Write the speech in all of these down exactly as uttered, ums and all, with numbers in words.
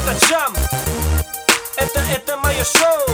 Это джам, это, это мое шоу.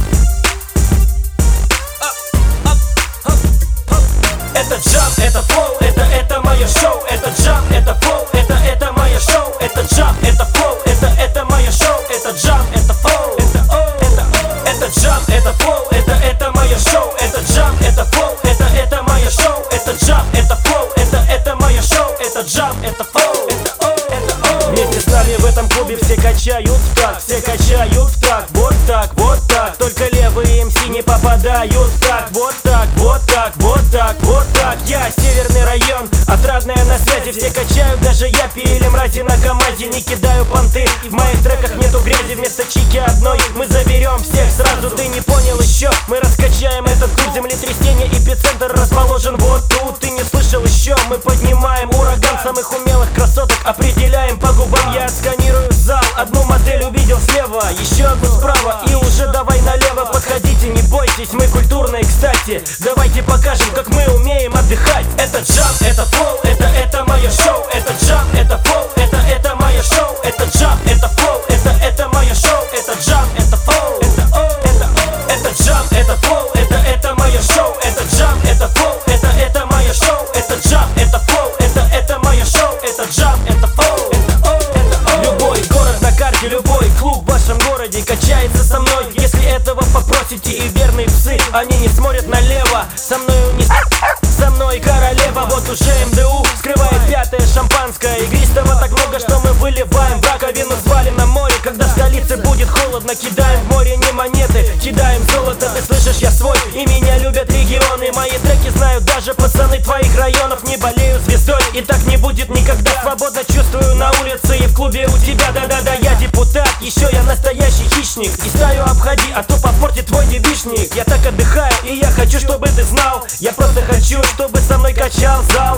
Это джам, это флоу, это, это мое шоу. Это джам, это флоу, это, это мое шоу. Это джам, это флоу, это, это мое шоу. Это джам, это флоу, это, это, это джам, это флоу, это, это мое шоу. Это джам, это флоу, это, это мое шоу. Это джам, это флоу, это, это мое шоу. Это джам, это флоу, это, это, вместе с нами в этом клубе все качают так, все качают так, вот так, вот так. Только левые эм си не попадают так, вот так, вот так, вот так, вот так. Я северный район, отрадная на связи. Все качают, даже я пили мрази на КамАЗе. Не кидаю понты, в моих треках нету грязи. Вместо чики одной мы заберем всех сразу. Ты не понял еще, мы раскачаем этот клуб. Землетрясение, эпицентр расположен вот тут. Ты не слышал еще, мы поднимаем ураган. Самых умелых красоток определяем по губам. Я отсканирую зал, одну модель увидел слева, еще одну справа и уже давай налево. Подходите, не бойтесь, мы культурные, кстати. Давайте покажем, как мы умеем отдыхать. Это джам, это флоу, это, это мое шоу. Это джам, это флоу, это, это мое шоу. Это джам, это флоу, это, это мое шоу. Это джам, это флоу, это, это, это джам, это флоу, это, это мое шоу. Это джам, это флоу, это, это мое шоу. Это джам, это флоу, это, это мое шоу. Это джам, это флоу, это, это, любой город на карте, любой клуб в вашем городе качается со мной. Если этого попросите, и верные псы, они не смотрят налево. Со мною не со мной королева, вот уже эм дэ у скрывает пятое шампанское. Игристого так много, что мы выливаем в раковину, свалим на море. Когда в столице будет холодно, кидаем в море не монеты, кидаем золото. Ты слышишь, я свой, и меня любят регионы. Мои треки знают даже пацаны твоих районов. Не болею звездой, и так не будет никогда. Свободно чувствую на улице и в клубе у тебя. Да-да-да, я депутат, еще я настоящий хищник. И стаю обходи, а то попортит твой девичник. Я так отдыхаю, и я хочу, чтобы ты знал. Я просто хочу, чтобы со мной качал зал.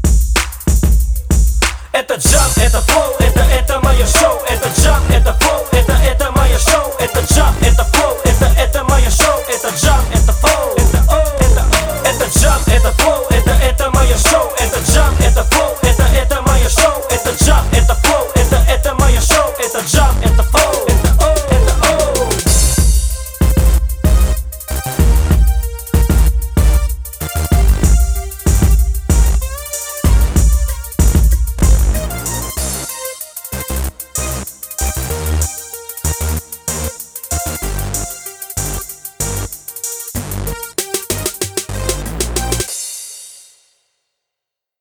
Это джам, это флоу, это, это мое шоу. Это джам, это флоу,